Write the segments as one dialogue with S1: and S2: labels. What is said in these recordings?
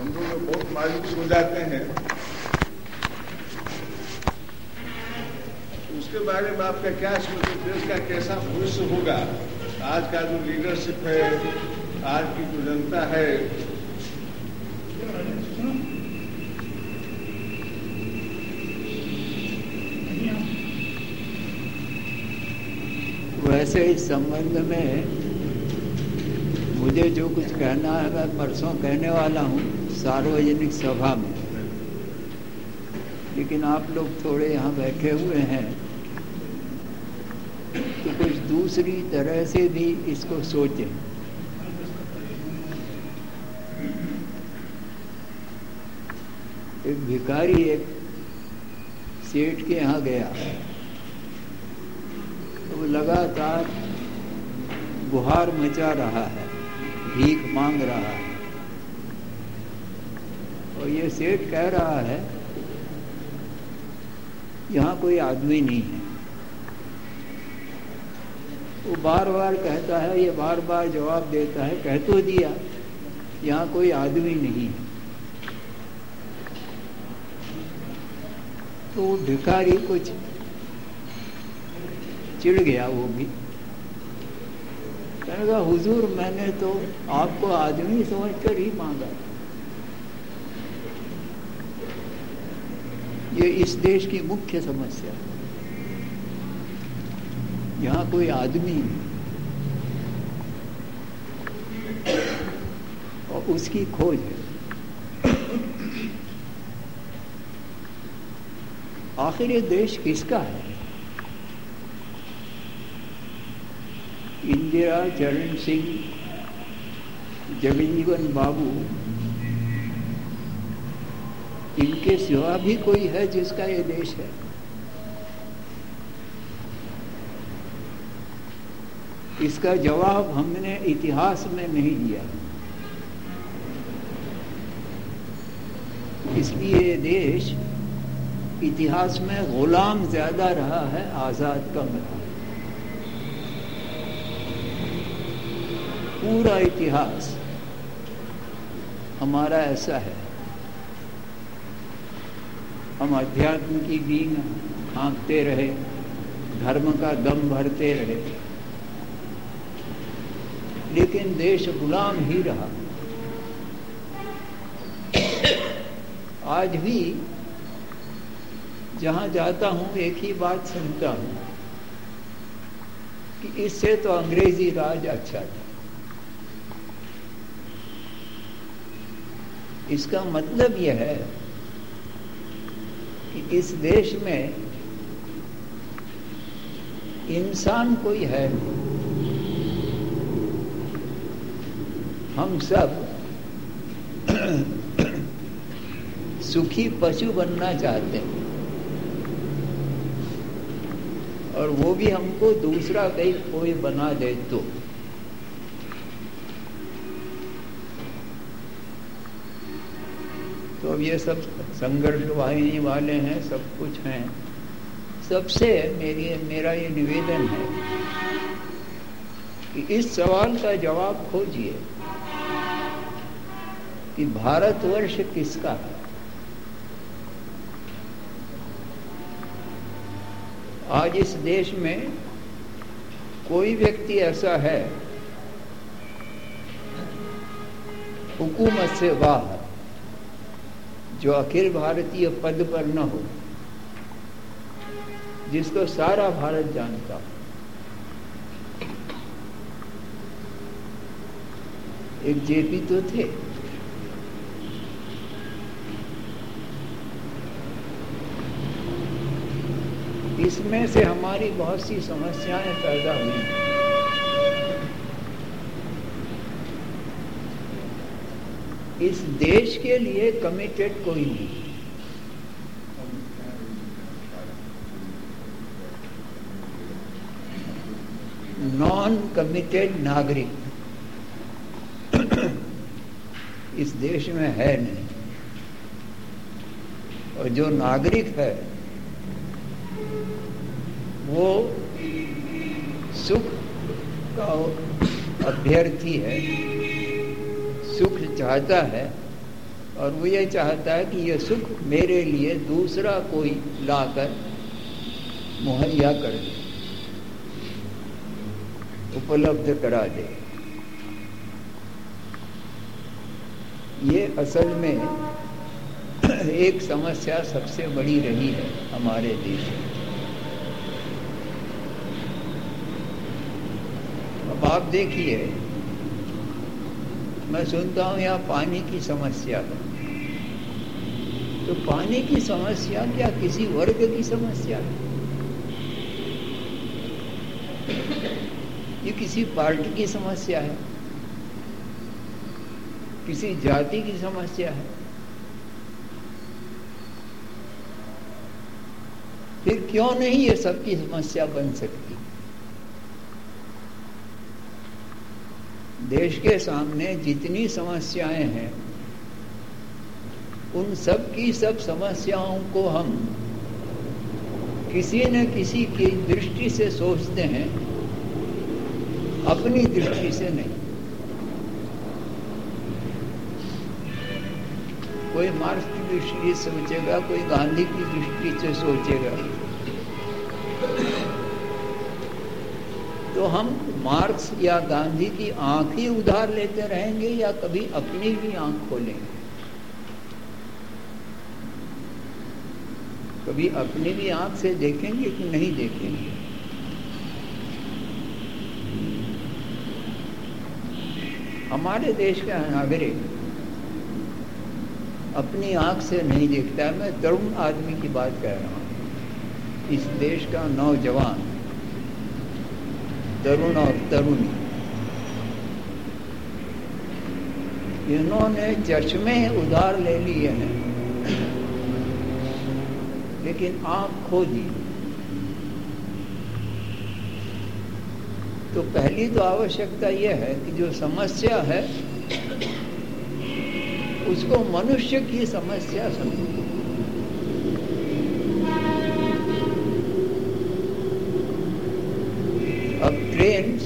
S1: हम लोग बहुत मायूस हो जाते हैं। उसके बारे में आपका क्या सोच, देश का कैसा भविष्य होगा? आज का जो लीडरशिप है, आज की जो जनता है,
S2: वैसे इस संबंध में मुझे जो कुछ कहना है मैं परसों कहने वाला हूँ सार्वजनिक सभा में, लेकिन आप लोग थोड़े यहाँ बैठे हुए हैं तो कुछ दूसरी तरह से भी इसको सोचें। एक भिखारी एक सेठ के यहाँ गया, तो वो लगातार गुहार मचा रहा है, भीख मांग रहा है, और ये सेठ कह रहा है यहाँ कोई आदमी नहीं है। वो बार बार कहता है, ये बार बार जवाब देता है, कह तो दिया यहाँ कोई आदमी नहीं है। तो वो भिखारी कुछ चिढ़ गया, वो भी कहने लगा, हुजूर मैंने तो आपको आदमी समझकर ही मांगा। ये इस देश की मुख्य समस्या है, यहाँ कोई आदमी नहीं और उसकी खोज है। आखिर ये देश किसका है? इंदिरा, चरण सिंह, जगजीवन बाबू, इनके सिवा भी कोई है जिसका ये देश है? इसका जवाब हमने इतिहास में नहीं दिया, इसलिए ये देश इतिहास में गुलाम ज्यादा रहा है, आजाद कम रहा। पूरा इतिहास हमारा ऐसा है, हम अध्यात्म की बीन हाँकते रहे, धर्म का दम भरते रहे, लेकिन देश गुलाम ही रहा। आज भी जहां जाता हूं एक ही बात सुनता हूं कि इससे तो अंग्रेजी राज अच्छा था। इसका मतलब यह है कि इस देश में इंसान कोई है, हम सब सुखी पशु बनना चाहते हैं, और वो भी हमको दूसरा कोई बना दे तो अब ये सब संघर्ष वाहिनी वाले हैं, सब कुछ हैं। सबसे मेरा ये निवेदन है कि इस सवाल का जवाब खोजिए कि भारतवर्ष किसका है। आज इस देश में कोई व्यक्ति ऐसा है हुकूमत से बाहर जो अखिल भारतीय पद पर न हो, जिसको सारा भारत जानता हो। एक जेपी तो थे, इसमें से हमारी बहुत सी समस्याएं पैदा हुई। इस देश के लिए कमिटेड कोई नहीं, नॉन कमिटेड नागरिक इस देश में है नहीं, और जो नागरिक है वो सुख का अभ्यर्थी है, सुख चाहता है, और वो ये चाहता है कि ये सुख मेरे लिए दूसरा कोई लाकर मुहैया कर दे, उपलब्ध करा दे। ये असल में एक समस्या सबसे बड़ी रही है हमारे देश में। अब आप देखिए, मैं सुनता हूं यहाँ पानी की समस्या है, तो पानी की समस्या क्या किसी वर्ग की समस्या है? ये किसी पार्टी की समस्या है, किसी जाति की समस्या है? फिर क्यों नहीं ये सबकी समस्या बन सकती? देश के सामने जितनी समस्याएं हैं, उन सब की सब समस्याओं को हम किसी न किसी की दृष्टि से सोचते हैं, अपनी दृष्टि से नहीं। कोई मार्क्स की दृष्टि से सोचेगा, कोई गांधी की दृष्टि से सोचेगा। तो हम मार्क्स या गांधी की आंख ही उधार लेते रहेंगे या कभी अपनी भी आंख खोलेंगे? कभी अपनी भी आंख से देखेंगे कि नहीं देखेंगे? हमारे देश का नागरिक अपनी आंख से नहीं देखता है। मैं तरुण आदमी की बात कर रहा हूं। इस देश का नौजवान, तरुण और तरुणी, इन्होंने चश्मे उधार ले लिए हैं, लेकिन आंख खो दी। तो पहली तो आवश्यकता यह है कि जो समस्या है उसको मनुष्य की समस्या समझो। अब ट्रेन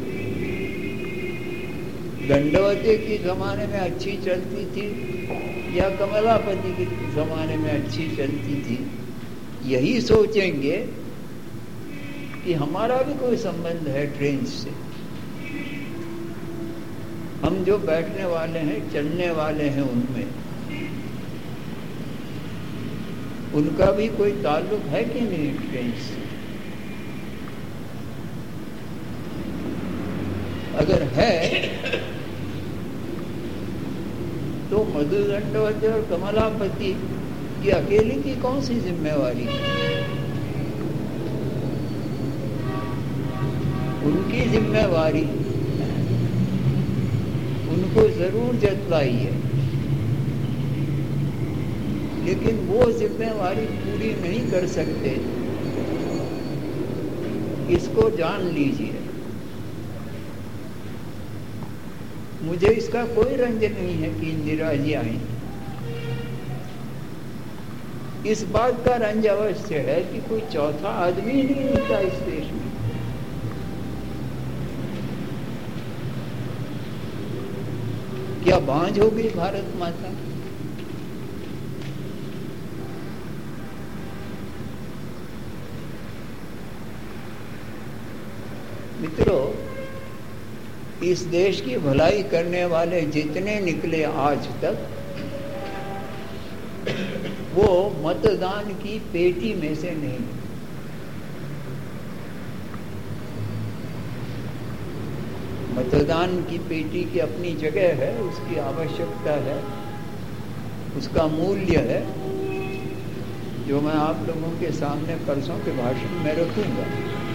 S2: दंडवती के जमाने में अच्छी चलती थी या कमलापति के जमाने में अच्छी चलती थी, यही सोचेंगे कि हमारा भी कोई संबंध है ट्रेन से। हम जो बैठने वाले हैं, चलने वाले हैं, उनमें उनका भी कोई ताल्लुक है कि नहीं ट्रेन से? अगर है तो मधु दंडवती और कमलापति की अकेले की कौन सी जिम्मेवारी है? उनकी जिम्मेवारी उनको जरूर जतलाई है, लेकिन वो जिम्मेवारी पूरी नहीं कर सकते, इसको जान लीजिए। मुझे इसका कोई रंज नहीं है कि इंदिरा जी आई। इस बात का रंज अवश्य है कि कोई चौथा आदमी ही नहीं मिलता इस देश में। क्या बांझ हो गई भारत माता? मित्रों, इस देश की भलाई करने वाले जितने निकले आज तक, वो मतदान की पेटी में से नहीं। मतदान की पेटी की अपनी जगह है, उसकी आवश्यकता है, उसका मूल्य है, जो मैं आप लोगों के सामने परसों के भाषण में रखूंगा।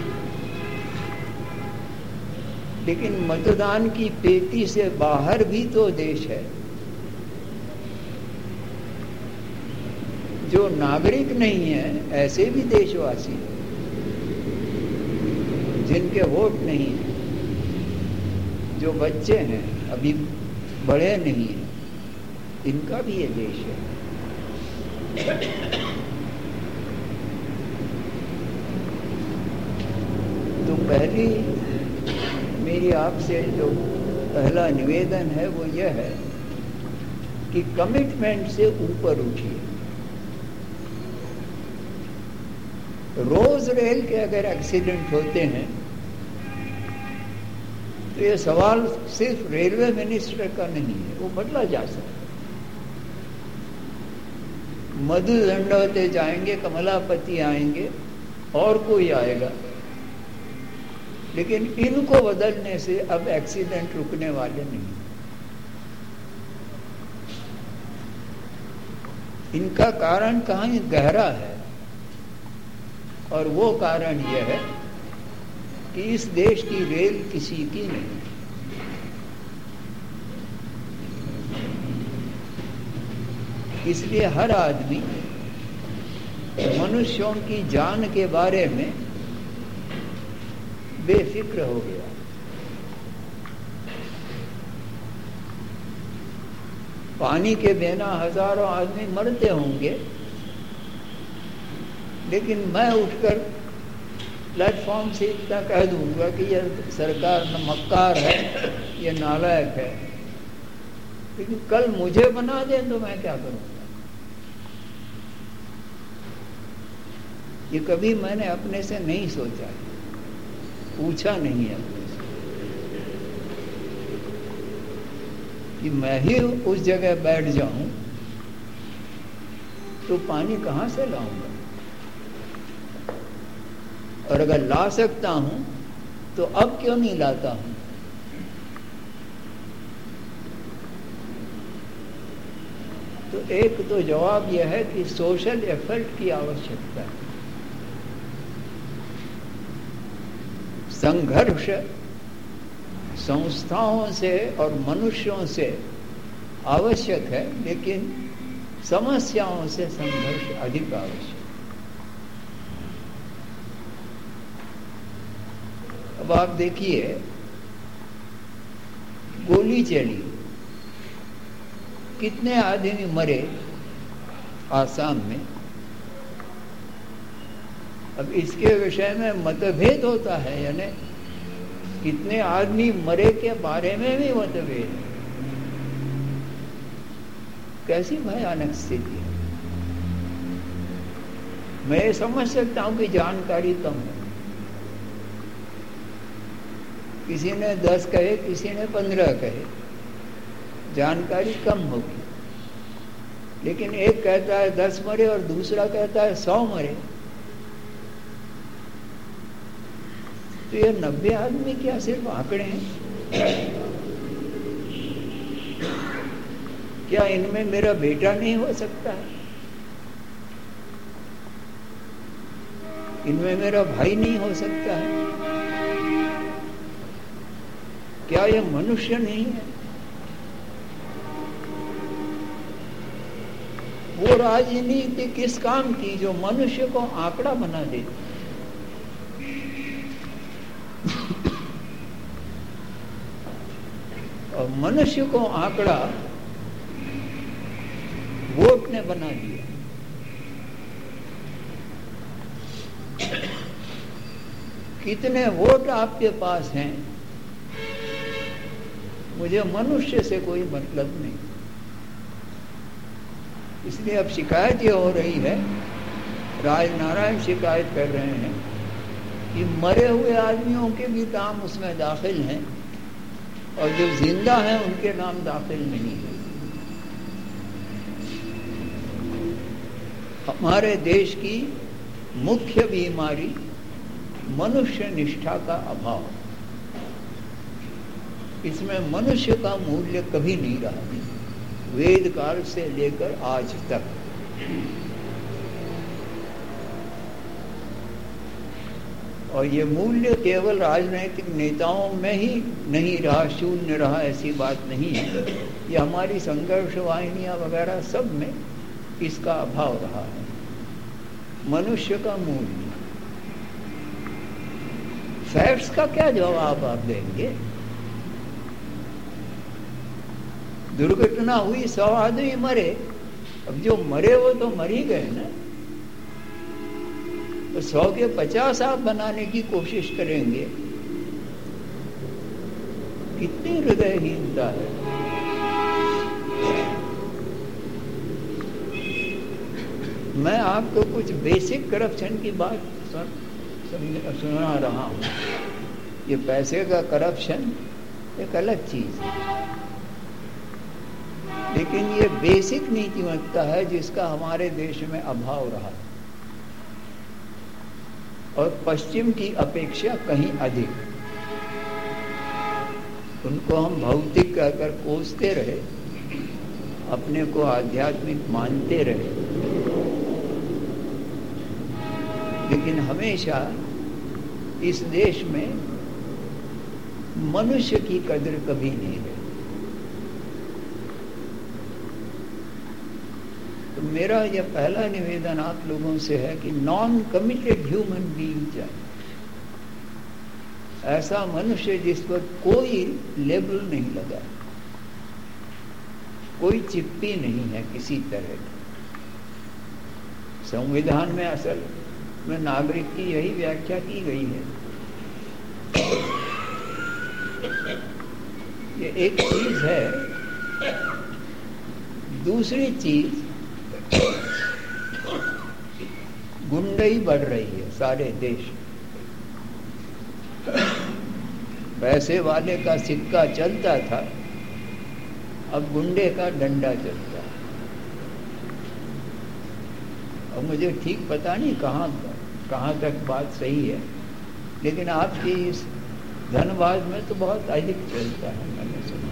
S2: लेकिन मतदान की पेटी से बाहर भी तो देश है। जो नागरिक नहीं है, ऐसे भी देशवासी हैं जिनके वोट नहीं है, जो बच्चे हैं अभी बड़े नहीं हैं, इनका भी ये देश है। तो पहली मेरी आपसे जो पहला निवेदन है वो यह है कि कमिटमेंट से ऊपर उठिए। रोज रेल के अगर एक्सीडेंट होते हैं तो ये सवाल सिर्फ रेलवे मिनिस्टर का नहीं है, वो बदला जा सकता। मधु दंडवते जाएंगे, कमलापति आएंगे और कोई आएगा, लेकिन इनको बदलने से अब एक्सीडेंट रुकने वाले नहीं। इनका कारण कहीं गहरा है, और वो कारण यह है कि इस देश की रेल किसी की नहीं। इसलिए हर आदमी मनुष्यों की जान के बारे में बेफिक्र हो गया। पानी के बिना हजारों आदमी मरते होंगे, लेकिन मैं उठकर प्लेटफॉर्म से इतना कह दूंगा कि यह सरकार मक्कार है, यह नालायक है, लेकिन कल मुझे बना दे तो मैं क्या करूंगा? ये कभी मैंने अपने से नहीं सोचा, पूछा नहीं है अपने से कि मैं ही उस जगह बैठ जाऊं तो पानी कहां से लाऊंगा? और अगर ला सकता हूं तो अब क्यों नहीं लाता हूं? तो एक तो जवाब यह है कि सोशल एफर्ट की आवश्यकता है। संघर्ष संस्थाओं से और मनुष्यों से आवश्यक है, लेकिन समस्याओं से संघर्ष अधिक आवश्यक। अब आप देखिए, गोली चली, कितने आदमी मरे आसाम में। अब इसके विषय में मतभेद होता है, यानी कितने आदमी मरे के बारे में भी मतभेद है। कैसी भयानक स्थिति है। मैं ये समझ सकता हूं कि जानकारी कम है, किसी ने 10 कहे, किसी ने 15 कहे, जानकारी कम होगी। लेकिन एक कहता है 10 मरे और दूसरा कहता है 100 मरे, तो ये 90 आदमी क्या सिर्फ आंकड़े हैं? क्या इनमें मेरा बेटा नहीं हो सकता है? इनमें मेरा भाई नहीं हो सकता है? क्या ये मनुष्य नहीं है? वो राजनीति किस काम की जो मनुष्य को आंकड़ा बना देती? और मनुष्य को आंकड़ा वोट ने बना दिया। कितने वोट आपके पास हैं, मुझे मनुष्य से कोई मतलब नहीं। इसलिए अब शिकायत ये हो रही है, राजनारायण शिकायत कर रहे हैं कि मरे हुए आदमियों के भी नाम उसमें दाखिल हैं और जो जिंदा हैं उनके नाम दाखिल नहीं है। हमारे देश की मुख्य बीमारी मनुष्य निष्ठा का अभाव। इसमें मनुष्य का मूल्य कभी नहीं रहा, वेद काल से लेकर आज तक। और ये मूल्य केवल राजनीतिक नेताओं में ही नहीं रहा, शून्य रहा, ऐसी बात नहीं है। ये हमारी संघर्ष वाहिनियां वगैरह सब में इसका अभाव रहा है। मनुष्य का मूल्य, फैक्ट्स का क्या जवाब आप देंगे? दुर्घटना हुई, 100 आदमी मरे, अब जो मरे वो तो मर ही गए ना। तो 100 के 50 आप बनाने की कोशिश करेंगे, कितनी हृदयहीनता है। मैं आपको कुछ बेसिक करप्शन की बात सुना रहा हूं। ये पैसे का करप्शन एक अलग चीज है, लेकिन ये बेसिक नीतिमत्ता है जिसका हमारे देश में अभाव रहा और पश्चिम की अपेक्षा कहीं अधिक। उनको हम भौतिक कहकर कोसते रहे, अपने को आध्यात्मिक मानते रहे, लेकिन हमेशा इस देश में मनुष्य की कदर कभी नहीं रही। तो मेरा यह पहला निवेदन आप लोगों से है कि नॉन कमिटेड ह्यूमन बीइंग चाहिए, ऐसा मनुष्य जिस पर कोई लेबल नहीं लगा, कोई चिप्पी नहीं है किसी तरह की। संविधान में असल में नागरिक की यही व्याख्या की गई है। ये एक चीज है। दूसरी चीज, गुंडाई बढ़ रही है सारे देश। पैसे वाले का सिक्का चलता था, अब गुंडे का डंडा चलता है। और मुझे ठीक पता नहीं कहाँ तक बात सही है, लेकिन आपकी इस धनबाद में तो बहुत अधिक चलता है, मैंने सुना।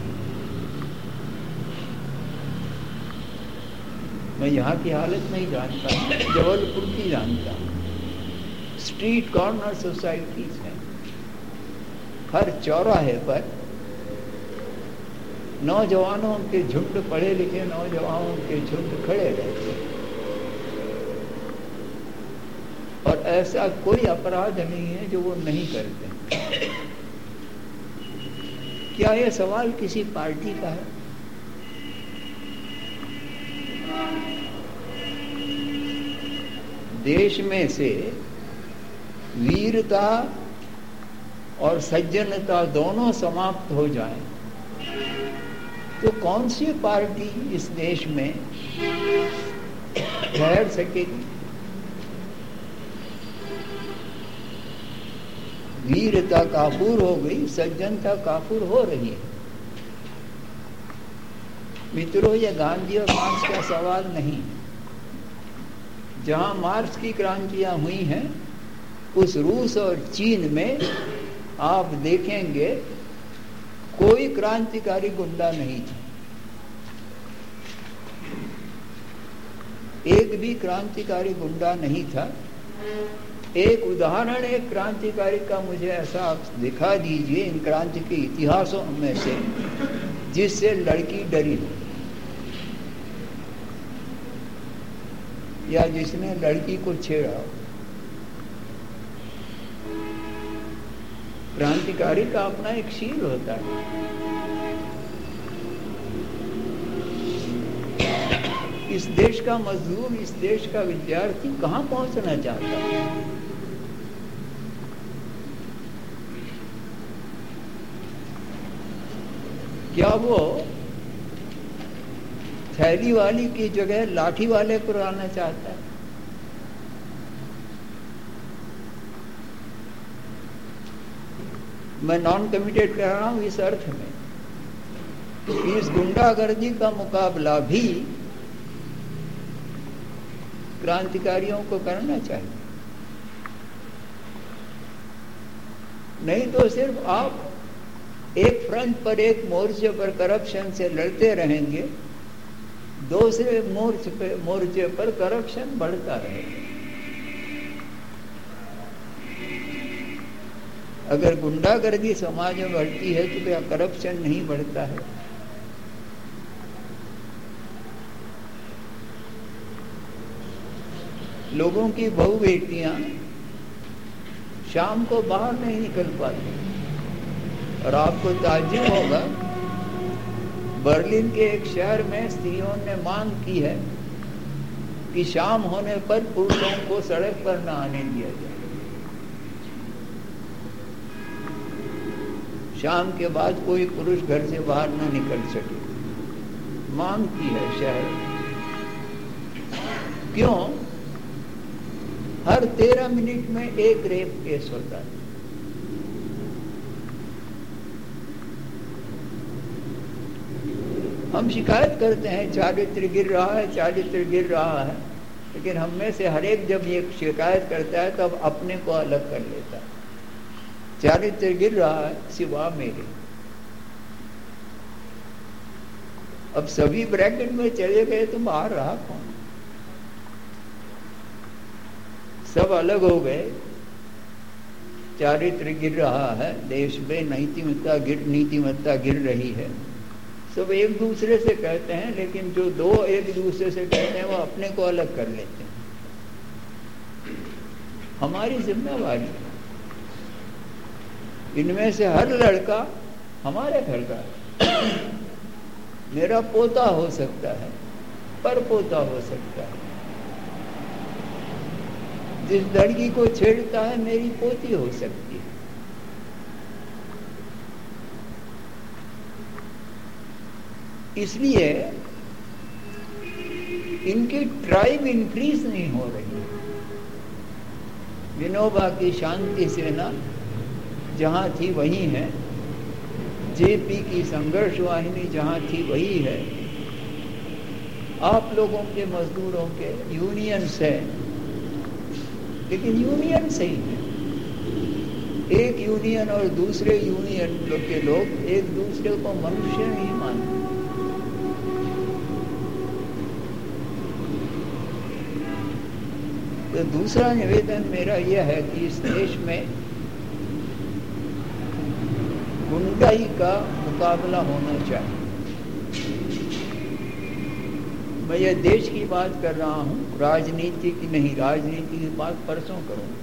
S2: मैं यहाँ की हालत नहीं जानता, जबलपुर की जानता हूँ। स्ट्रीट कॉर्नर सोसाइटीज हैं, हर चौराहे पर नौजवानों के झुंड, पढ़े लिखे नौजवानों के झुंड खड़े रहते हैं और ऐसा कोई अपराध नहीं है जो वो नहीं करते। क्या यह सवाल किसी पार्टी का है? देश में से वीरता और सज्जनता दोनों समाप्त हो जाएं तो कौन सी पार्टी इस देश में ठहर सकेगी? वीरता काफूर हो गई, सज्जनता काफूर हो रही है। मित्रों, यह गांधी और मार्क्स का सवाल नहीं। जहां मार्क्स की क्रांतियां हुई हैं, उस रूस और चीन में आप देखेंगे कोई क्रांतिकारी गुंडा नहीं था। एक भी क्रांतिकारी गुंडा नहीं था। एक उदाहरण एक क्रांतिकारी का मुझे ऐसा आप दिखा दीजिए इन क्रांति के इतिहासों में से जिससे लड़की डरी हो या जिसने लड़की को छेड़ा हो। क्रांतिकारी का अपना एक शील होता है। इस देश का मजदूर, इस देश का विद्यार्थी कहां पहुंचना चाहता है? क्या वो थैली वाली की जगह लाठी वाले को रहना चाहता है? मैं नॉन कमिटेड कह रहा हूं इस अर्थ में कि इस गुंडागर्दी का मुकाबला भी क्रांतिकारियों को करना चाहिए। नहीं तो सिर्फ आप एक फ्रंट पर, एक मोर्चे पर करप्शन से लड़ते रहेंगे, दूसरे मोर्चे पर करप्शन बढ़ता रहेगा। अगर गुंडागर्दी समाज में बढ़ती है तो क्या करप्शन नहीं बढ़ता है? लोगों की बहू बेटियां शाम को बाहर नहीं निकल पाती और आपको ताज्जुब होगा, बर्लिन के एक शहर में स्त्रियों ने मांग की है कि शाम होने पर पुरुषों को सड़क पर न आने दिया जाए। शाम के बाद कोई पुरुष घर से बाहर न निकल सके, मांग की है शहर। क्यों? हर 13 मिनट में एक रेप केस होता है। हम शिकायत करते हैं चारित्र गिर रहा है, चारित्र गिर रहा है, लेकिन हम में से हर एक जब ये शिकायत करता है तब अपने को अलग कर लेता है। चारित्र गिर रहा है सिवा मेरे। अब सभी ब्रैकेट में चले गए तो बाहर रहा कौन? सब अलग हो गए। चारित्र गिर रहा है देश में, नीतिमत्ता गिर रही है। सब एक दूसरे से कहते हैं, लेकिन जो दो एक दूसरे से कहते हैं वो अपने को अलग कर लेते हैं। हमारी जिम्मेवारी, इनमें से हर लड़का हमारे घर का मेरा पोता हो सकता है, पर पोता हो सकता है। जिस लड़की को छेड़ता है मेरी पोती हो सकती है। इसलिए इनकी ट्राइब इंक्रीज नहीं हो रही। विनोबा की शांति सेना जहां थी वही है, जेपी की संघर्ष वाहिनी जहां थी वही है, आप लोगों के मजदूरों के यूनियंस है, लेकिन यूनियन सही है। एक यूनियन और दूसरे यूनियन के लोग एक दूसरे को मनुष्य नहीं मानते। तो दूसरा निवेदन मेरा यह है कि इस देश में गुंडाई का मुकाबला होना चाहिए। मैं ये देश की बात कर रहा हूं, राजनीति की नहीं। राजनीति की बात परसों करूंगा।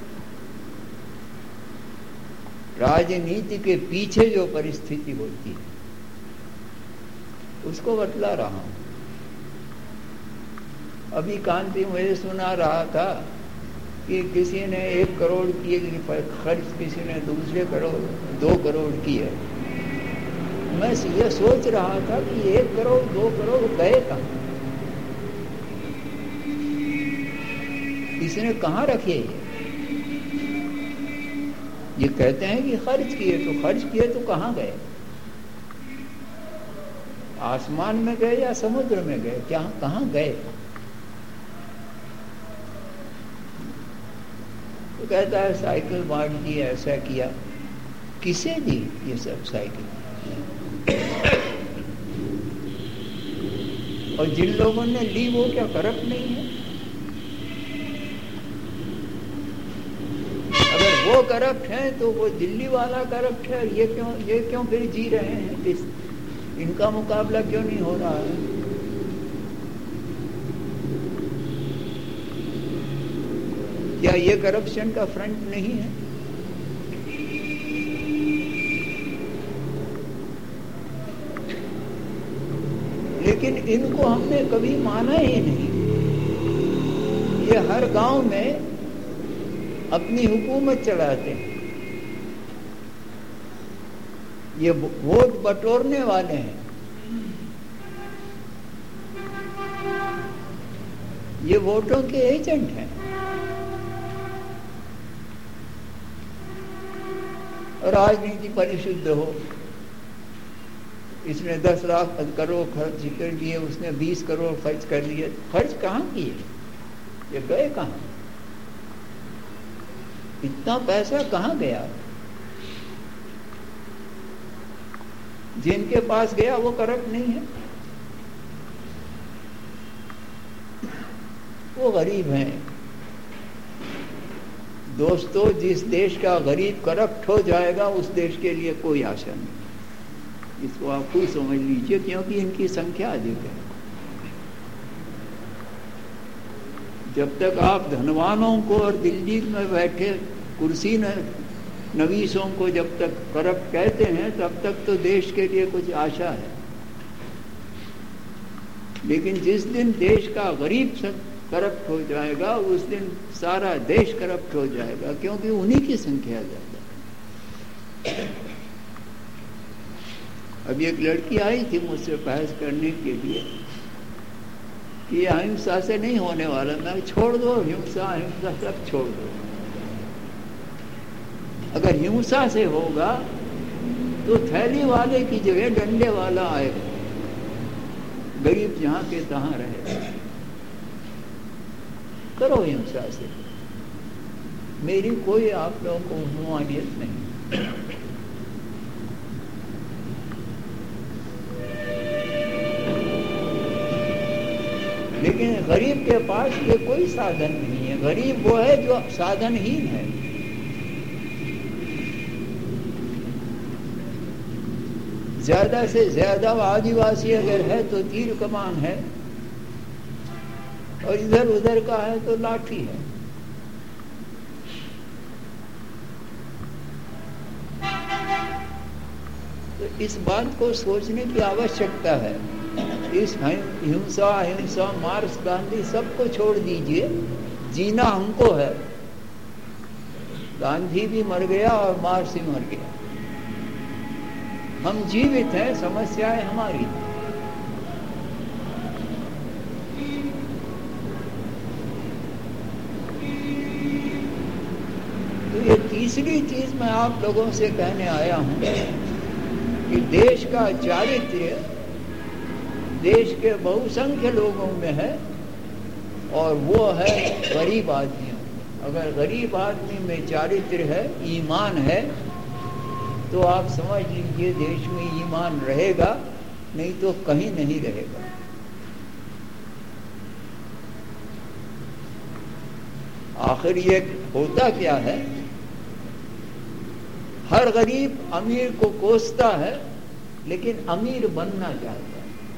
S2: राजनीति के पीछे जो परिस्थिति होती है उसको बतला रहा हूं। अभी कांति मुझे सुना रहा था कि किसी ने 1 करोड़ किए खर्च, किसी ने 2 करोड़ किए। मैं ये सोच रहा था कि 1 करोड़ 2 करोड़ गए कहाँ? इसने कहाँ रखे? ये कहते हैं कि खर्च किए तो कहाँ गए? आसमान में गए या समुद्र में गए? क्या कहाँ गए? तो कहता है साइकिल बांट दी, ऐसा किया। किसे दी ये सब साइकिल? और जिन लोगों ने ली वो क्या करप्ट नहीं है? अगर वो करप्ट है तो वो दिल्ली वाला करप्ट है। ये क्यों फिर जी रहे हैं? इनका मुकाबला क्यों नहीं हो रहा है? क्या ये करप्शन का फ्रंट नहीं है? लेकिन इनको हमने कभी माना ही नहीं। ये हर गांव में अपनी हुकूमत चलाते हैं। ये वोट बटोरने वाले हैं। ये वोटों के एजेंट हैं। राजनीति परिशुद्ध हो। इसने 10 लाख करोड़ खर्च कर दिए, उसने 20 करोड़ खर्च कर दिए। खर्च कहाँ किए? ये गए कहाँ? इतना पैसा कहाँ गया? जिनके पास गया वो करप्ट नहीं है, वो गरीब हैं। दोस्तों, जिस देश का गरीब करप्ट हो जाएगा उस देश के लिए कोई आशा नहीं। इसको आप खुद समझ लीजिए, क्योंकि इनकी संख्या अधिक है। जब तक आप धनवानों को और दिल्ली में बैठे कुर्सी नवीसों को जब तक करप्ट कहते हैं, तब तक तो देश के लिए कुछ आशा है। लेकिन जिस दिन देश का गरीब करप्ट हो जाएगा उस दिन सारा देश करप्ट हो जाएगा, क्योंकि उन्हीं की संख्या ज्यादा है। अभी एक लड़की आई थी मुझसे बहस करने के लिए। कि ये अहिंसा से नहीं होने वाला, मैं छोड़ दो हिंसा अहिंसा सब छोड़ दो। अगर हिंसा से होगा तो थैली वाले की जगह डंडे वाला आएगा, गरीब जहां के तहां रहे। करो हिंसा से, मेरी कोई आप लोगों को ममानियत नहीं। लेकिन गरीब के पास ये कोई साधन नहीं है। गरीब वो है जो साधनहीन है। ज्यादा से ज्यादा आदिवासी अगर है तो तीर कमान है, और इधर उधर का है तो लाठी है। तो इस बात को सोचने की आवश्यकता है। इस हिंसा अहिंसा मार्क्स गांधी सबको छोड़ दीजिए, जीना हमको है। गांधी भी मर गया और मार्क्स भी मर गया, हम जीवित हैं, समस्याएं हमारी। तो ये तीसरी चीज मैं आप लोगों से कहने आया हूं कि देश का चारित्र्य देश के बहुसंख्य लोगों में है, और वो है गरीब आदमियों। अगर गरीब आदमी में चारित्र्य है, ईमान है, तो आप समझ लीजिए देश में ईमान रहेगा, नहीं तो कहीं नहीं रहेगा। आखिर ये होता क्या है, हर गरीब अमीर को कोसता है, लेकिन अमीर बनना चाहता है।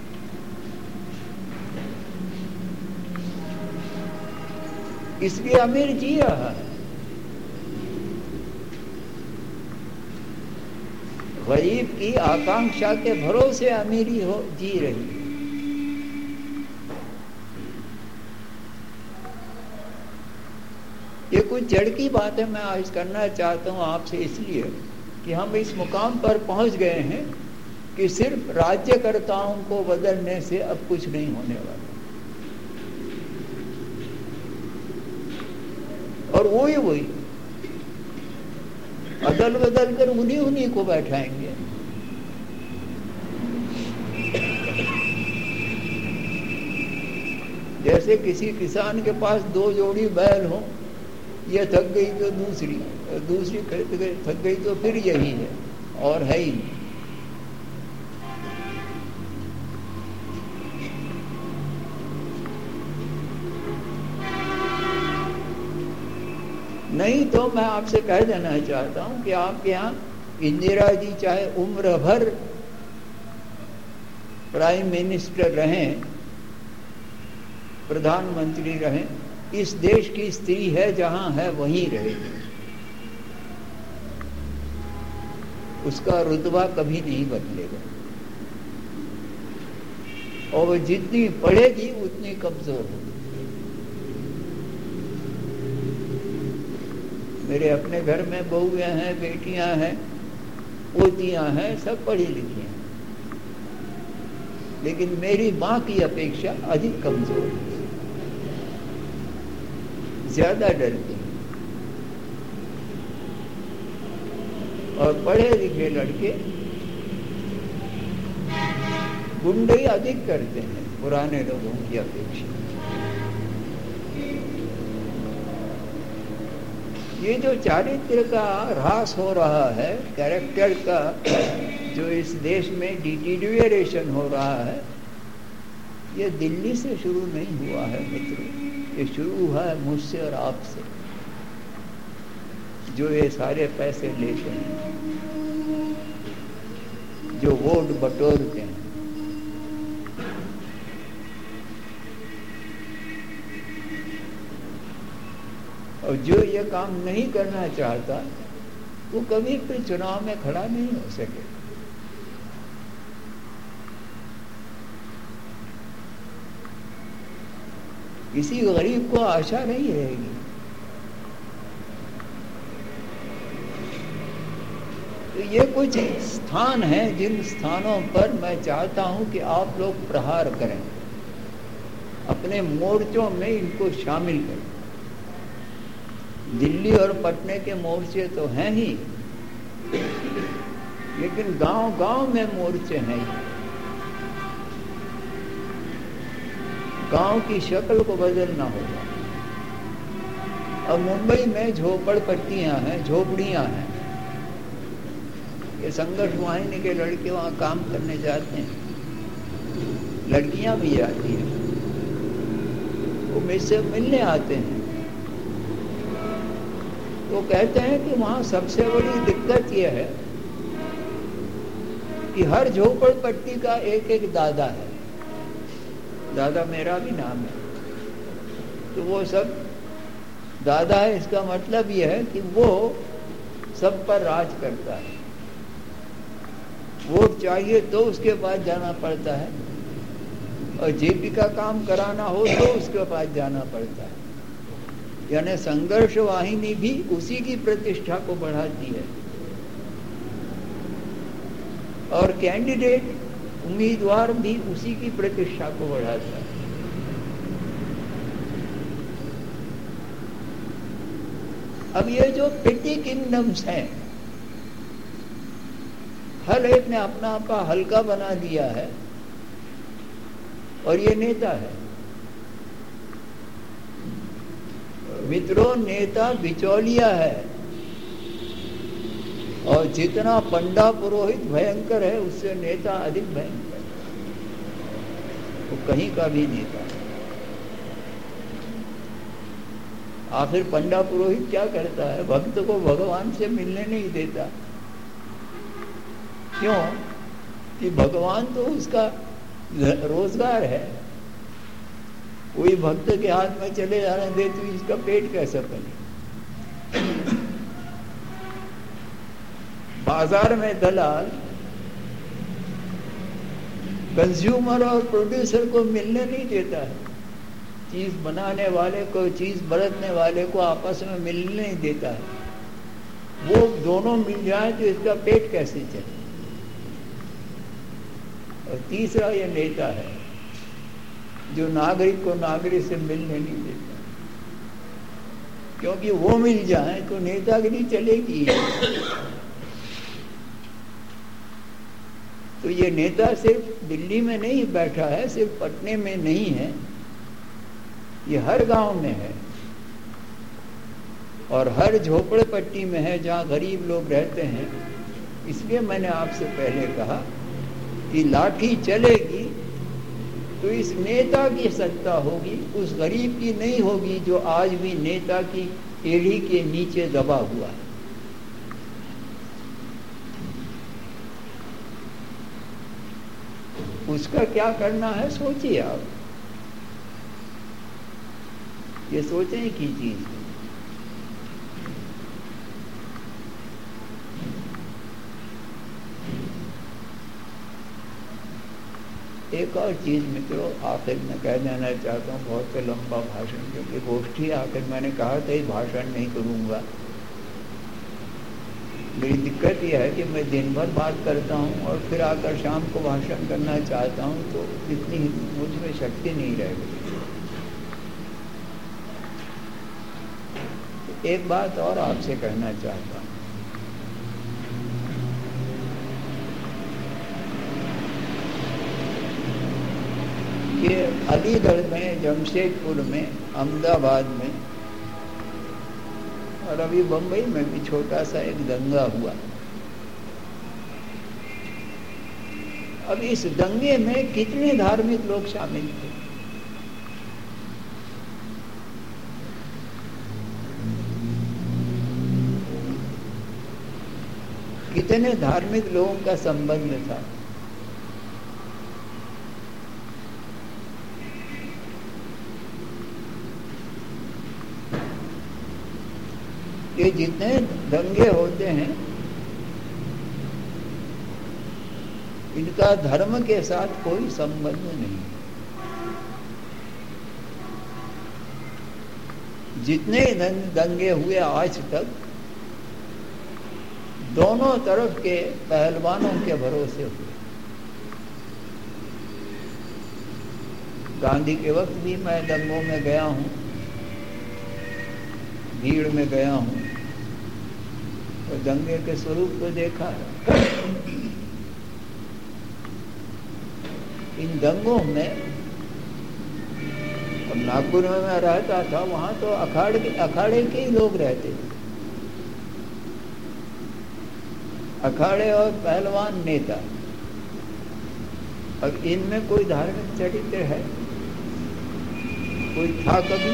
S2: इसलिए अमीर जी रहा है, गरीब की आकांक्षा के भरोसे अमीरी हो जी रही। ये कुछ जड़ की बात है, मैं आज करना चाहता हूं आपसे, इसलिए कि हम इस मुकाम पर पहुंच गए हैं कि सिर्फ राज्यकर्ताओं को बदलने से अब कुछ नहीं होने वाला। और वही अदल बदल कर उन्हीं को बैठाएंगे। जैसे किसी किसान के पास 2 जोड़ी बैल हो, ये थक गई तो दूसरी थक गई तो फिर यही है, और है ही नहीं। तो मैं आपसे कह देना चाहता हूं कि आपके यहाँ इंदिरा जी चाहे उम्र भर प्राइम मिनिस्टर रहें, प्रधानमंत्री रहें, इस देश की स्त्री है जहां है वहीं रहेगी, उसका रुतबा कभी नहीं बदलेगा। और वो जितनी पढ़ेगी उतनी कमजोर होगी। मेरे अपने घर में बहुएं हैं, बेटियां हैं, पोतियां हैं, सब पढ़ी लिखी हैं, लेकिन मेरी मां की अपेक्षा अधिक कमजोर है, ज्यादा डरती है। और पढ़े लिखे लड़के गुंडई अधिक करते हैं पुराने लोगों की अपेक्षा। ये जो चारित्र्य का ह्रास हो रहा है, कैरेक्टर का जो इस देश में डिटीरियरेशन हो रहा है, ये दिल्ली से शुरू नहीं हुआ है मित्रों, ये शुरू हुआ है मुझसे और आपसे, जो ये सारे पैसे लेते हैं, जो वोट बटोरते हैं। और जो ये काम नहीं करना चाहता वो कभी भी चुनाव में खड़ा नहीं हो सके। किसी गरीब को आशा नहीं रहेगी। तो ये कुछ स्थान हैं जिन स्थानों पर मैं चाहता हूं कि आप लोग प्रहार करें। अपने मोर्चों में इनको शामिल करें। दिल्ली और पटने के मोर्चे तो हैं ही, लेकिन गांव-गांव में मोर्चे हैं। गांव की शक्ल को बदलना होगा। अब मुंबई में झोपड़पट्टियां हैं, झोपड़ियां हैं। ये संघर्ष वाहिनी के लड़के वहां काम करने जाते हैं, लड़कियां भी जाती हैं, वो मुझसे मिलने आते हैं। वो कहते हैं कि वहां सबसे बड़ी दिक्कत यह है कि हर झोपड़पट्टी का एक एक दादा है। दादा मेरा भी नाम है। तो वो सब दादा है, इसका मतलब यह है कि वो सब पर राज करता है। वोट चाहिए तो उसके पास जाना पड़ता है, और जेपी का काम कराना हो तो उसके पास जाना पड़ता है। यानी संघर्ष वाहिनी भी उसी की प्रतिष्ठा को बढ़ाती है, और कैंडिडेट उम्मीदवार भी उसी की प्रतिष्ठा को बढ़ाता है। अब ये जो पेटी किंगडम्स हैं, हर एक ने अपना आपा हल्का बना दिया है, और ये नेता है। मित्रों, नेता बिचौलिया है, और जितना पंडा पुरोहित भयंकर है, उससे नेता अधिक भयंकर है। वो कहीं का भी नेता है। आखिर पंडा पुरोहित क्या करता है? भक्त को भगवान से मिलने नहीं देता। क्यों? कि भगवान तो उसका रोजगार है। कोई भक्त के हाथ में चले जाने दे तो इसका पेट कैसे पले? बाजार में दलाल कंज्यूमर और प्रोड्यूसर को मिलने नहीं देता है। चीज बनाने वाले को, चीज बरतने वाले को आपस में मिलने नहीं देता है। वो दोनों मिल जाए तो इसका पेट कैसे चले? और तीसरा ये नेता है जो नागरिक को नागरिक से मिलने नहीं देता, क्योंकि वो मिल जाए तो नेतागिरी चलेगी। तो ये नेता सिर्फ दिल्ली में नहीं बैठा है, सिर्फ पटने में नहीं है, ये हर गांव में है, और हर झोपड़पट्टी में है जहां गरीब लोग रहते हैं। इसलिए मैंने आपसे पहले कहा कि लाठी चलेगी तो इस नेता की सत्ता होगी, उस गरीब की नहीं होगी जो आज भी नेता की एड़ी के नीचे दबा हुआ है। उसका क्या करना है सोचिए आप। ये सोचने की चीज है। एक और चीज मित्रों आखिर में कह देना चाहता हूँ, बहुत लंबा भाषण, क्योंकि गोष्ठी आखिर मैंने कहा था ही भाषण नहीं करूँगा। मेरी दिक्कत यह है कि मैं दिन भर बात करता हूँ और फिर आकर शाम को भाषण करना चाहता हूँ, तो इतनी मुझ में शक्ति नहीं रह गई। एक बात और आपसे कहना चाहता हूँ। कि अलीगढ़ में, जमशेदपुर में, अहमदाबाद में और अभी बंबई में भी छोटा सा एक दंगा हुआ। अब इस दंगे में कितने धार्मिक लोग शामिल थे? कितने धार्मिक लोगों का संबंध था? ये जितने दंगे होते हैं इनका धर्म के साथ कोई संबंध नहीं। जितने दंगे हुए आज तक दोनों तरफ के पहलवानों के भरोसे हुए। गांधी के वक्त भी मैं दंगों में गया हूँ, भीड़ में गया हूँ और दंगे के स्वरूप को देखा है। इन दंगों में, और नागपुर में मैं रहता था, वहां तो अखाड़े के ही लोग रहते थे, अखाड़े और पहलवान नेता। अब इनमें कोई धार्मिक चरित्र है? कोई था कभी?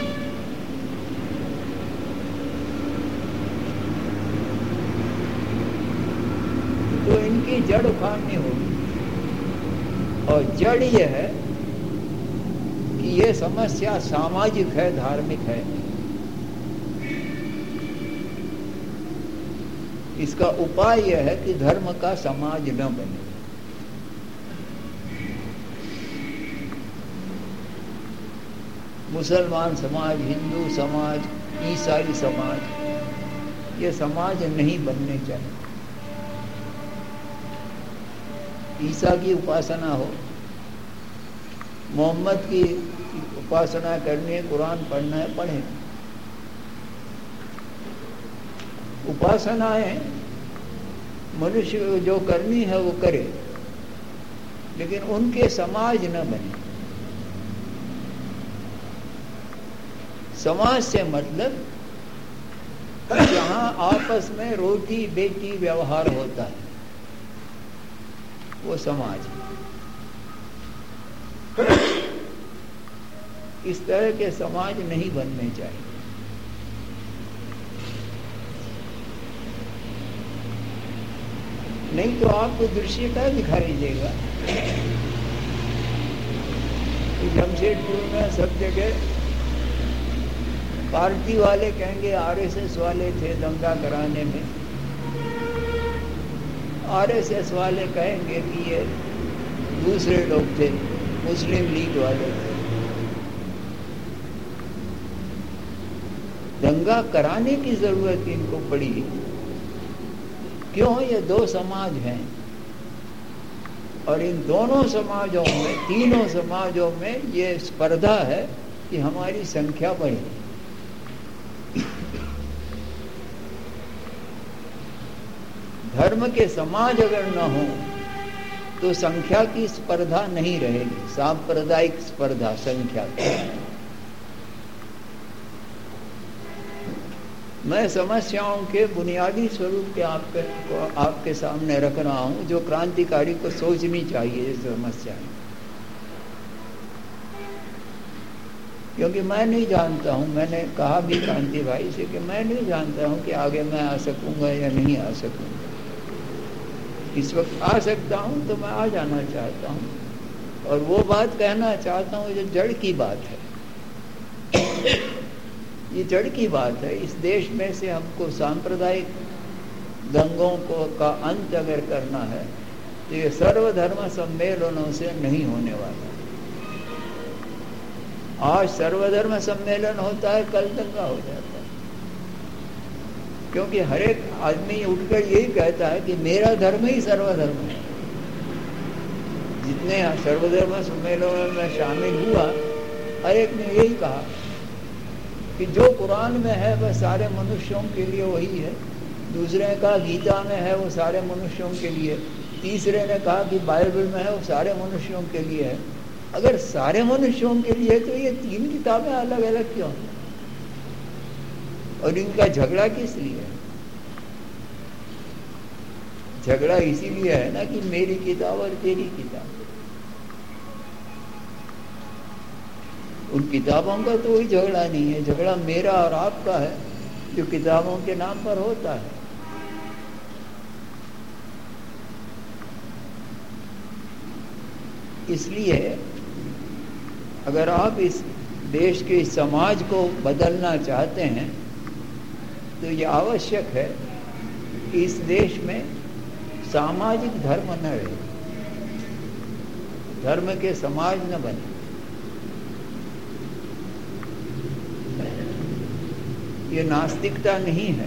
S2: तो इनकी जड़ उखाड़नी होगी, और जड़ यह है कि ये समस्या सामाजिक है, धार्मिक है। इसका उपाय यह है कि धर्म का समाज न बने। मुसलमान समाज, हिंदू समाज, ईसाई समाज, ये समाज नहीं बनने चाहिए। ईसा की उपासना हो, मोहम्मद की उपासना करनी है, कुरान पढ़ना है, पढ़े। उपासनाएं मनुष्य को जो करनी है वो करे, लेकिन उनके समाज न बने। समाज से मतलब जहां आपस में रोटी बेटी व्यवहार होता है, वो समाज। इस तरह के समाज नहीं बनने चाहिए। नहीं तो आपको दृश्य क्या दिखाई देगा? जमशेदपुर में सब जगह पार्टी वाले कहेंगे आरएसएस वाले थे दंगा कराने में, आरएसएस वाले कहेंगे कि ये दूसरे लोग थे, मुस्लिम लीग वाले थे। दंगा कराने की जरूरत इनको पड़ी क्यों? ये दो समाज हैं, और इन दोनों समाजों में, तीनों समाजों में ये स्पर्धा है कि हमारी संख्या बढ़े। धर्म के समाज अगर न हो तो संख्या की स्पर्धा नहीं रहेगी, सांप्रदायिक स्पर्धा संख्या की। मैं समस्याओं के बुनियादी स्वरूप के आपके सामने रख रहा हूं, जो क्रांतिकारी को सोचनी चाहिए ये समस्याएं। क्योंकि मैं नहीं जानता हूं, मैंने कहा भी क्रांति भाई से कि मैं नहीं जानता हूं कि आगे मैं आ सकूंगा या नहीं आ सकूंगा। इस वक्त आ सकता हूं तो मैं आ जाना चाहता हूं, और वो बात कहना चाहता हूं जो जड़ की बात है। ये जड़ की बात है। इस देश में से हमको सांप्रदायिक दंगों को का अंत अगर करना है तो ये सर्वधर्म सम्मेलनों से नहीं होने वाला। आज सर्वधर्म सम्मेलन होता है, कल दंगा हो जाता है, क्योंकि हर एक आदमी उठकर यही कहता है कि मेरा धर्म ही सर्वधर्म है। जितने सर्वधर्म सम्मेलनों में शामिल हुआ, हर एक ने यही कहा कि जो कुरान में है वह सारे मनुष्यों के लिए वही है। दूसरे ने कहा गीता में है वो सारे मनुष्यों के लिए। तीसरे ने कहा कि बाइबल में है वो सारे मनुष्यों के लिए है। अगर सारे मनुष्यों के लिए तो ये तीन किताबें अलग अलग क्यों हैं? और इनका झगड़ा किस लिए है? झगड़ा इसीलिए है ना कि मेरी किताब और तेरी किताब। उन किताबों का तो कोई झगड़ा नहीं है, झगड़ा मेरा और आपका है जो किताबों के नाम पर होता है। इसलिए अगर आप इस देश के इस समाज को बदलना चाहते हैं तो ये आवश्यक है कि इस देश में सामाजिक धर्म न रहे, धर्म के समाज न बने। ये नास्तिकता नहीं है,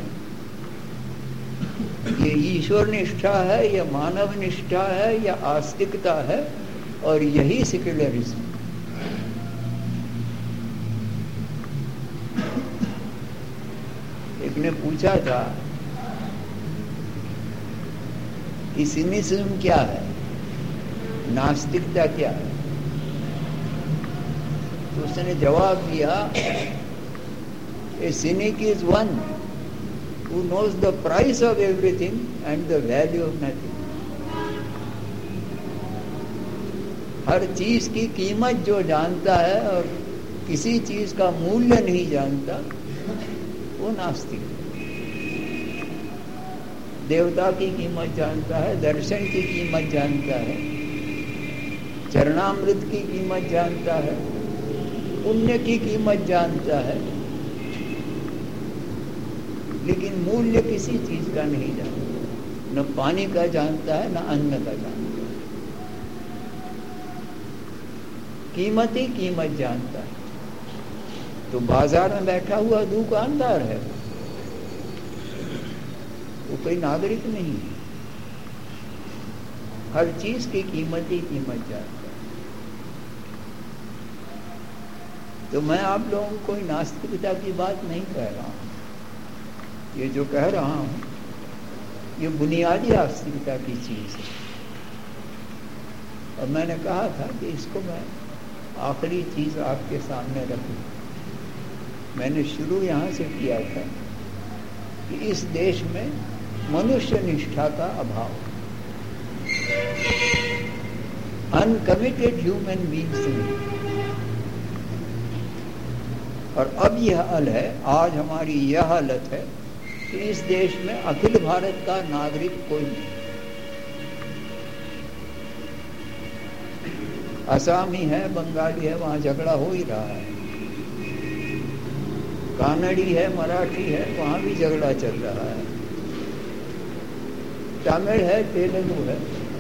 S2: ये ईश्वर निष्ठा है, या मानव निष्ठा है, या आस्तिकता है, और यही सेक्युलरिज्म। एक ने पूछा था कि सिनिसिज्म क्या है, नास्तिकता क्या है? तो उसने जवाब दिया, ए cynic is one who knows the price of everything and the value of nothing. हर चीज की कीमत जो जानता है और किसी चीज का मूल्य नहीं जानता, वो नास्तिक है। देवता की कीमत जानता है, दर्शन की कीमत जानता है, चरणामृत की कीमत जानता है, पुण्य की कीमत जानता है, लेकिन मूल्य किसी चीज का नहीं जानता। न पानी का जानता है, न अन्न का जानता है। कीमत ही कीमत जानता है। तो बाजार में बैठा हुआ दुकानदार है, वो कोई नागरिक नहीं है। हर चीज की कीमत ही कीमत जानता है। तो मैं आप लोगों को कोई नास्तिकता की बात नहीं कह रहा हूं। ये जो कह रहा हूं, ये बुनियादी नास्तिकता की चीज है। और मैंने कहा था कि इसको मैं आखिरी चीज आपके सामने रखूं। मैंने शुरू यहां से किया था कि इस देश में मनुष्य निष्ठा का अभाव, अनकमिटेड ह्यूमन बीइंग्स नहीं। और अब यह हाल है, आज हमारी यह हालत है कि इस देश में अखिल भारत का नागरिक कोई नहीं। आसामी है, बंगाली है, वहां झगड़ा हो ही रहा है। कानड़ी है, मराठी है, वहां भी झगड़ा चल रहा है। तमिल है, तेलुगु है,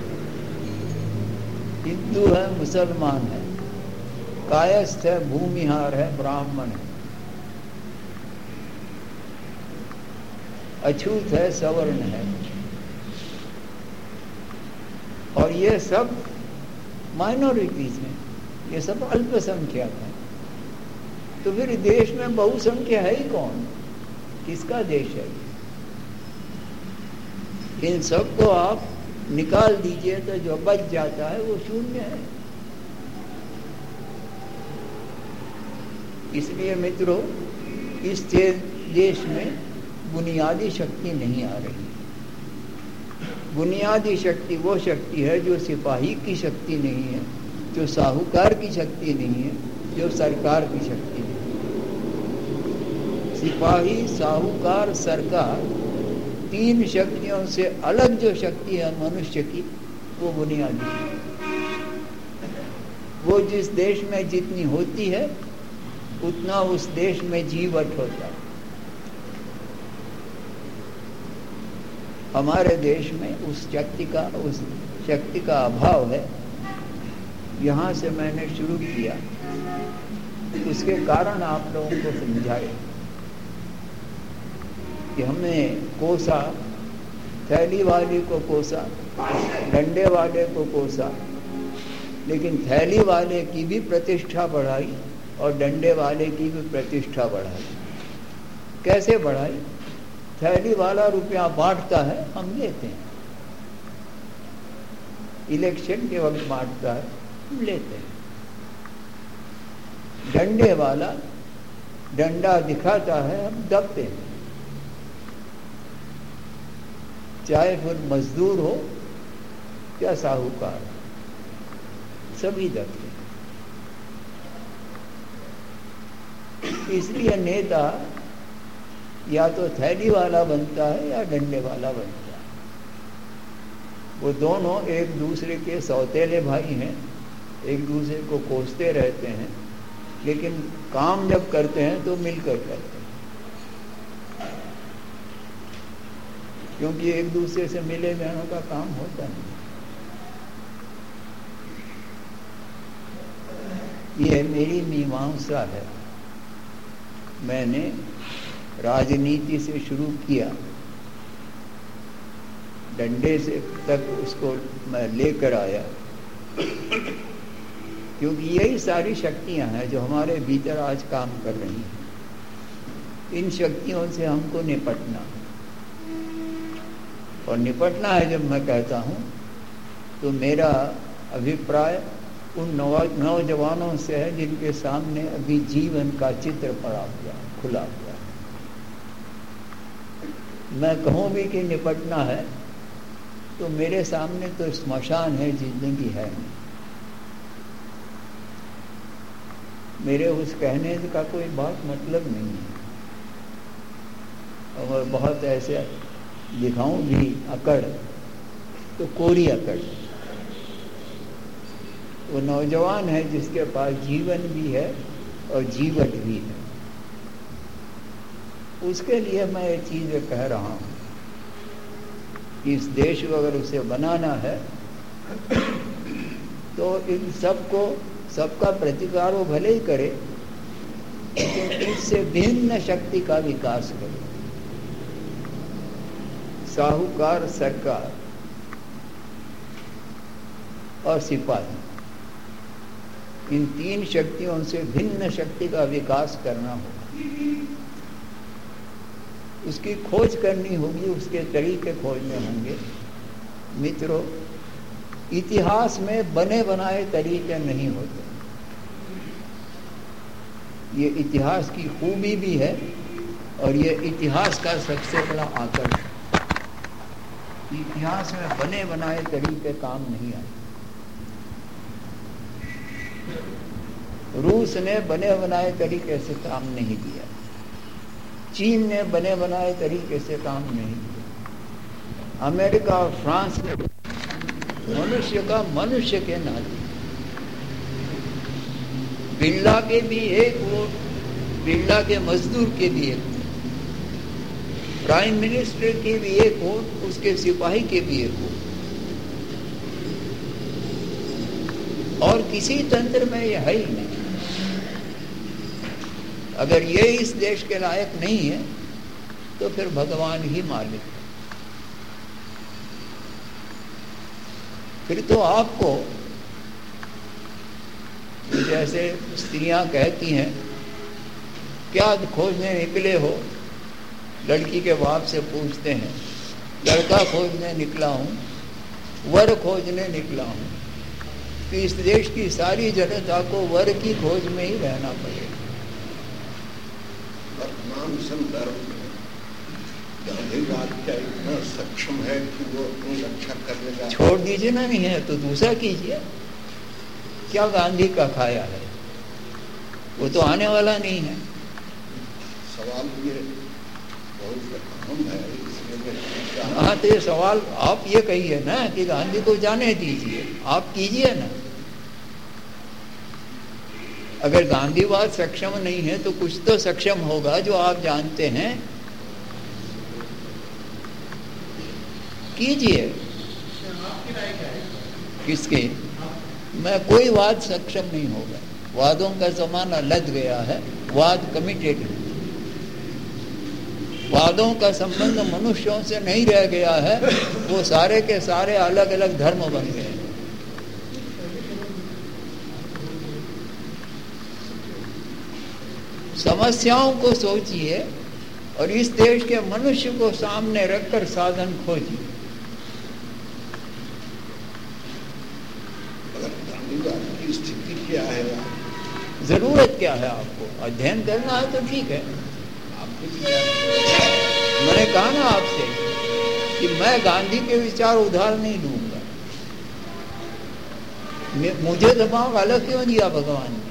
S2: हिंदू है, मुसलमान है, कायस्थ है, भूमिहार है, ब्राह्मण है, अछूत है, सवर्ण है। और ये सब माइनॉरिटीज हैं, ये सब अल्पसंख्यक हैं। तो फिर देश में बहुसंख्या है ही कौन? किसका देश है? इन सबको आप निकाल दीजिए तो जो बच जाता है वो शून्य है। इसलिए मित्रों, इस देश में बुनियादी शक्ति नहीं आ रही। बुनियादी शक्ति वो शक्ति है जो सिपाही की शक्ति नहीं है, जो साहूकार की शक्ति नहीं है, जो सरकार की शक्ति नहीं है। सिपाही, साहूकार, सरकार, तीन शक्तियों से अलग जो शक्ति है मनुष्य की, वो बुनियादी है। वो जिस देश में जितनी होती है उतना उस देश में जीवट होता है। हमारे देश में उस शक्ति का अभाव है। यहाँ से मैंने शुरू किया, उसके कारण आप लोगों को समझाए कि हमने कोसा, थैली वाले को कोसा, डंडे वाले को कोसा, लेकिन थैली वाले की भी प्रतिष्ठा बढ़ाई और डंडे वाले की भी प्रतिष्ठा बढ़ाई। कैसे बढ़ाई? थैली वाला रुपया बांटता है, हम लेते हैं। इलेक्शन के वक्त बांटता है, हम लेते हैं। डंडे वाला डंडा दिखाता है, हम दबते हैं। चाहे फिर मजदूर हो या साहूकार, सभी दबते हैं। इसलिए नेता या तो थैली वाला बनता है या डंडे वाला बनता है। वो दोनों एक दूसरे के सौतेले भाई हैं, एक दूसरे को कोसते रहते हैं, लेकिन काम जब करते हैं तो मिलकर करते हैं, क्योंकि एक दूसरे से मिले बहनों का काम होता नहीं। ये मेरी मीमांसा है। मैंने राजनीति से शुरू किया, डंडे से तक उसको मैं लेकर आया, क्योंकि यही सारी शक्तियां हैं जो हमारे भीतर आज काम कर रही हैं। इन शक्तियों से हमको निपटना, और निपटना है जब मैं कहता हूँ तो मेरा अभिप्राय उन नौजवानों से है जिनके सामने अभी जीवन का चित्र पड़ा हुआ, खुला हुआ। मैं कहूँ भी कि निपटना है तो मेरे सामने तो स्मशान है, जिंदगी है नहीं। मेरे उस कहने का कोई बात मतलब नहीं है। और बहुत ऐसे दिखाऊं भी अकड़ तो कोरी अकड़। वो नौजवान है जिसके पास जीवन भी है और जीवट भी है, उसके लिए मैं ये चीज़ कह रहा हूँ कि इस देश को अगर उसे बनाना है तो इन सबको, सबका प्रतिकार वो भले ही करे, लेकिन इससे भिन्न शक्ति का विकास करे। साहूकार, सरकार और सिपाही, इन तीन शक्तियों से भिन्न शक्ति का विकास करना होगा। उसकी खोज करनी होगी, उसके तरीके खोजने होंगे। मित्रों, इतिहास में बने बनाए तरीके नहीं होते। ये इतिहास की खूबी भी है और ये इतिहास का सबसे बड़ा आकर्षण। इतिहास में बने बनाए तरीके काम नहीं आए। रूस ने बने बनाए तरीके से काम नहीं किया, चीन ने बने बनाए तरीके से काम नहीं किया, अमेरिका और फ्रांस ने मनुष्य का मनुष्य के नाते। बिरला के भी एक वोट, बिरला के मजदूर के भी एक वोट, प्राइम मिनिस्टर के भी एक वोट, उसके सिपाही के भी एक वोट। और किसी तंत्र में यह है ही नहीं। अगर ये इस देश के लायक नहीं है तो फिर भगवान ही मालिक है। फिर तो आपको, जैसे स्त्रियां कहती हैं, क्या खोजने निकले हो, लड़की के बाप से पूछते हैं, लड़का खोजने निकला हूं, वर खोजने निकला हूं। कि इस देश की सारी जनता को वर की खोज में ही रहना पड़ेगा।
S3: वर्तमान संदर्भ में गांधीवाद क्या इतना सक्षम है कि वो अपनी रक्षा कर लेगा?
S2: छोड़ दीजिए ना, नहीं है तो दूसरा कीजिए। क्या गांधी का खाया है? वो तो आने वाला नहीं है।
S3: सवाल ये बहुत अहम है, इसलिए
S2: हाँ, तो ये सवाल आप ये कहिए ना कि गांधी को जाने दीजिए, आप कीजिए ना। अगर गांधीवाद सक्षम नहीं है तो कुछ तो सक्षम होगा जो आप जानते हैं, कीजिए। किसके? मैं कोई वाद सक्षम नहीं होगा। वादों का जमाना लद गया है, वाद कमिटेड है। वादों का संबंध मनुष्यों से नहीं रह गया है, वो सारे के सारे अलग अलग धर्म बन गए। समस्याओं को सोचिए और इस देश के मनुष्य को सामने रखकर साधन खोजिए।
S3: की स्थिति क्या है,
S2: जरूरत क्या है? आपको अध्ययन करना है तो ठीक है। मैंने कहा ना आपसे कि मैं गांधी के विचार उधार नहीं लूंगा। मुझे दिमाग अलग क्यों दिया भगवान ने?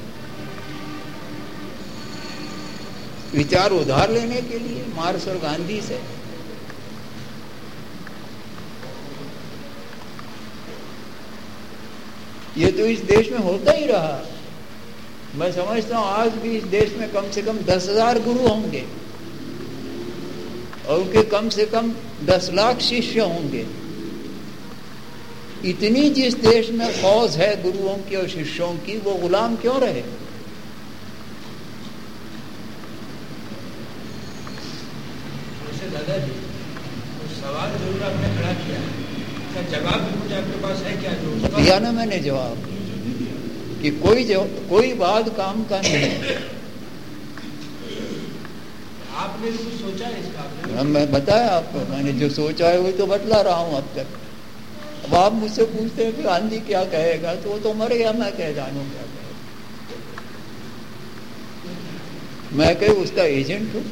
S2: विचार उधार लेने के लिए मार्क्स और गांधी से। ये तो इस देश में होता ही रहा। मैं समझता हूं आज भी इस देश में कम से कम 10,000 गुरु होंगे और उनके कम से कम 10 लाख शिष्य होंगे। इतनी जिस देश में फौज है गुरुओं की और शिष्यों की, वो गुलाम क्यों रहे?
S4: दादाजी, सवाल जरूर आपने खड़ा किया, इसका जवाब भी कुछ आपके पास है क्या? जो
S2: दिया ना मैंने जवाब कि कोई बात काम का नहीं।
S4: आप सोचा है इसका आपने?
S2: मैं बताया आपको, मैंने जो सोचा है वही तो बतला रहा हूँ अब तक। अब आप मुझसे पूछते हैं कि गांधी क्या कहेगा, तो वो तो मर गया, मैं कह जानू क्या कहेगा। मैं कहे उसका एजेंट हूँ।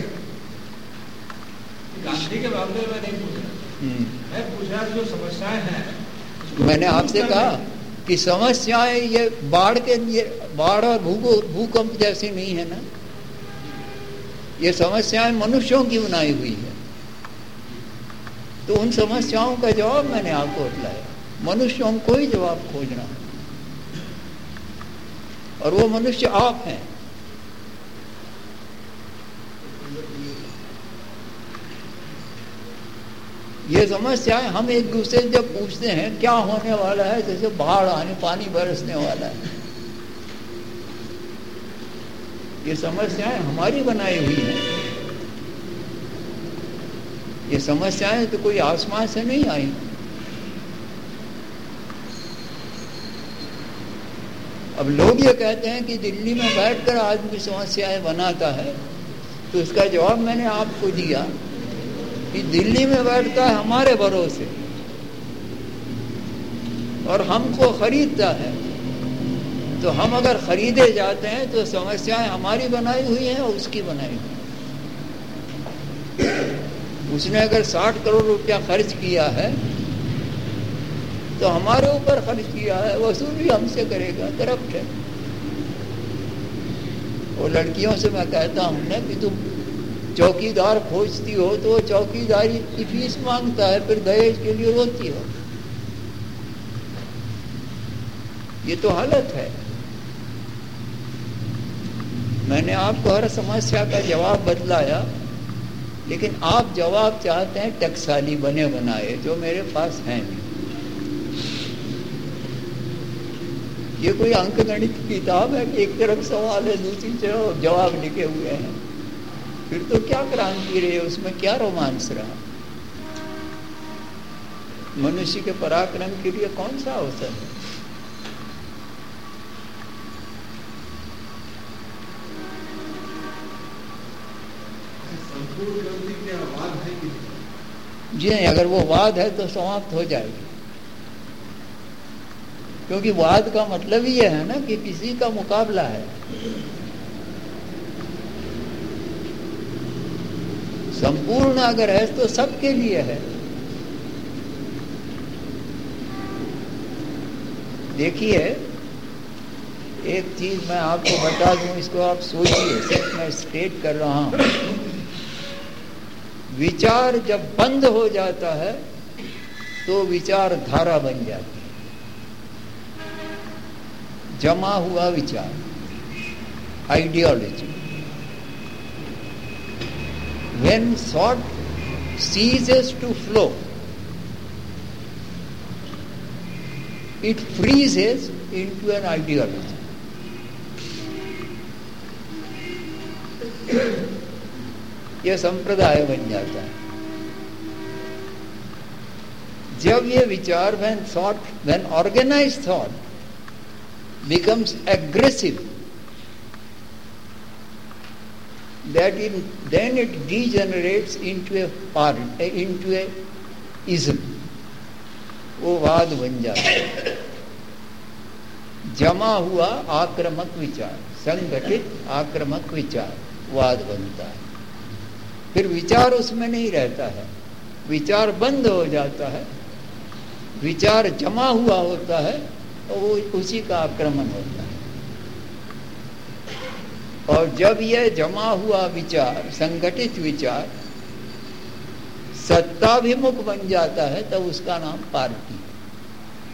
S4: गांधी के मामले में नहीं पूछ रहा, मैं पूछ रहा जो समस्याएं हैं।
S2: मैंने आपसे कहा कि समस्याएं ये बाढ़ और भूकंप जैसी नहीं है ना, ये समस्याएं मनुष्यों की बनाई हुई है। तो उन समस्याओं का जवाब मैंने आपको बतलाया। मनुष्यों को ही जवाब खोजना है, और वो मनुष्य आप हैं। ये समस्याएं हम एक दूसरे से जब पूछते हैं क्या होने वाला है, जैसे बाढ़ आने, पानी बरसने वाला है, ये समस्याएं हमारी बनाई हुई हैं। ये समस्याएं तो कोई आसमान से नहीं आई। अब लोग ये कहते हैं कि दिल्ली में बैठकर आदमी समस्याएं बनाता है, तो इसका जवाब मैंने आपको दिया कि दिल्ली में बैठता है हमारे भरोसे और हमको खरीदता है। तो हम अगर खरीदे जाते हैं तो समस्याएं हमारी बनाई हुई हैं और उसकी बनाई हुई। उसने अगर 60 करोड़ रुपया खर्च किया है तो हमारे ऊपर खर्च किया है, वसूली हमसे करेगा, करप्ट है। और लड़कियों से मैं कहता हूं ना कि तुम चौकीदार खोजती हो तो वो चौकीदारी की फीस मांगता है, फिर दहेज के लिए रोती हो। ये तो हालत है। मैंने आपको हर समस्या का जवाब बतलाया, लेकिन आप जवाब चाहते हैं टकसाली बने बनाए, जो मेरे पास है नहीं। ये कोई अंकगणित की किताब है कि एक तरफ सवाल है, दूसरी तरफ जवाब लिखे हुए हैं। फिर तो क्या क्रांति रही, उसमें क्या रोमांस रहा? मनुष्य के पराक्रम के लिए कौन सा अवसर है? जी नहीं, अगर वो वाद है तो समाप्त हो जाएगी, क्योंकि वाद का मतलब ही है ना कि किसी का मुकाबला है। संपूर्ण अगर है तो सबके लिए है। देखिए, एक चीज मैं आपको बता दूं, इसको आप सोचिए, सिर्फ मैं स्टेट कर रहा हूं। विचार जब बंद हो जाता है तो विचार धारा बन जाती है। जमा हुआ विचार, ideology. When thought ceases to flow, it freezes into an ideology. यह संप्रदाय बन जाता है। जब ये विचार, when organized thought becomes aggressive, then it degenerates into a ism. वो वाद बन जाता है। जमा हुआ आक्रामक विचार, संगठित आक्रामक विचार वाद बनता है। फिर विचार उसमें नहीं रहता है, विचार बंद हो जाता है, विचार जमा हुआ होता है और वो उसी का आक्रमण होता है। और जब यह जमा हुआ विचार, संगठित विचार सत्ताभिमुख बन जाता है, तब उसका नाम पार्टी।